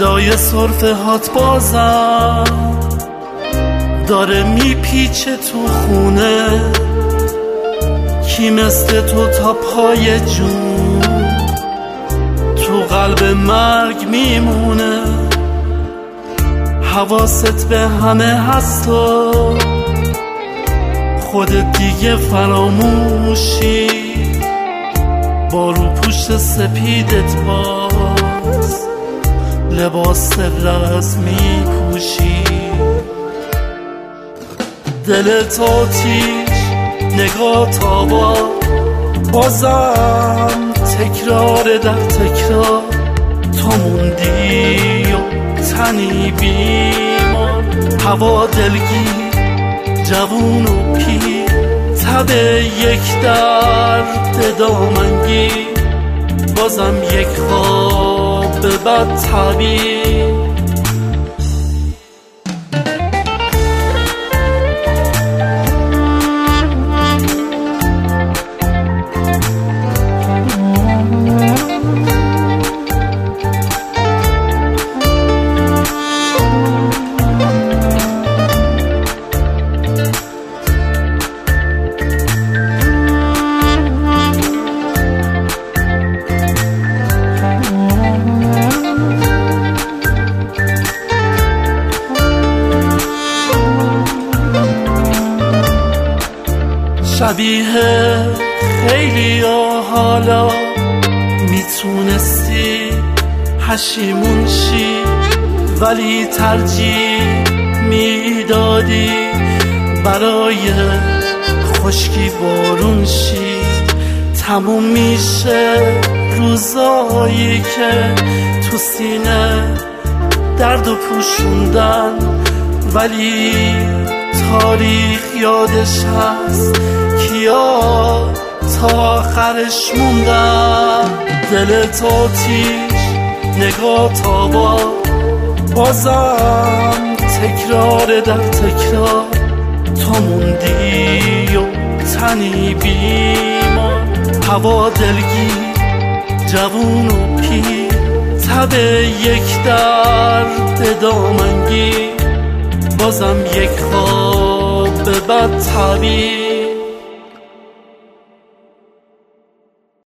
صدای سرفه هات بازم داره میپیچه تو خونه، کی مثل تو تا پای جون تو قلب مرگ میمونه. حواست به همه هست و خودت دیگه فراموشی، با روپوش سپیدت باز لباس رز میپوشی. دلت آتیش نگاه آبا، بازم تکرار در تکرار، تو موندی و تنی بیمار. هوا دلگیر جوون و پیر، تب یک درد دامنگیر، بازم یک خواب بد تعبیر. شبیه خیلی ها حالا میتونستی پشیمون شی، ولی ترجیح میدادی برای خشکی بارون شی. تموم میشه روزایی که تو سینه درد و پوشوندن، ولی تاریخ یادش هست کیا تا آخرش موندن. دلت آتیش نگاه تابا، بازم تکرار در تکرار، تو موندی و تنی بیمار. هوا دلگیر جوون و پیر، تب یک درد دامنگیر، بازم یک خواب بد تعبیر.